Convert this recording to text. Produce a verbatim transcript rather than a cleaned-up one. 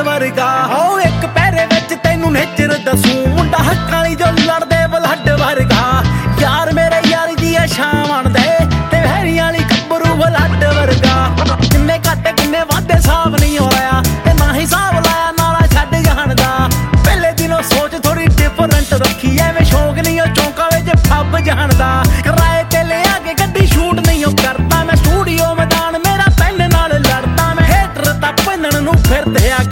ਵਰਗਾ ਹੋ ਇੱਕ ਪੈਰੇ ਵਿੱਚ ਤੈਨੂੰ ਨੇਚਰ ਦਸੂ ਮੁੰਡਾ ਹੱਕਾਂ ਲਈ ਜੋ ਲੜਦੇ ਬਲੱਡ ਵਰਗਾ ਯਾਰ ਮੇਰੇ ਯਾਰੀ ਦੀ ਸ਼ਾਨ ਦੇ ਤੇ ਵਹਿਰੀਆਂ ਵਾਲੀ ਗੱਭਰੂ ਬਲੱਡ ਵਰਗਾ ਕਿੰਨੇ ਘੱਟ ਕਿੰਨੇ ਵਾਧੇ ਸਾਬ ਨਹੀਂ ਹੋ ਰਿਹਾ ਤੇ ਨਾ ਹੀ ਸਾਬ ਲਾਇਆ ਨਾਲਾ ਛੱਡ ਜਾਣ ਦਾ ਪਹਿਲੇ ਦਿਨੋਂ ਸੋਚ ਥੋੜੀ ਡਿਫਰੈਂਟ ਰੱਖੀ ਐਵੇਂ ਸ਼ੌਕ ਨਹੀਂ ਉਹ ਚੌਂਕਾਂ ਵਿੱਚ ਫੱਬ ਜਾਣਦਾ ਕਿਰਾਏ ਤੇ ਲਿਆ ਕੇ ਗੱਡੀ ਸ਼ੂਟ ਨਹੀਂ ਉਹ ਕਰਦਾ ਮੈਂ ਸਟੂਡੀਓ ਮੈਦਾਨ ਮੇਰਾ ਪੈਨ ਨਾਲ ਲੜਦਾ ਮੈਂ ਹੇਟਰ ਤਾਂ ਭੰਨਣ ਨੂੰ ਫਿਰਦੇ ਆ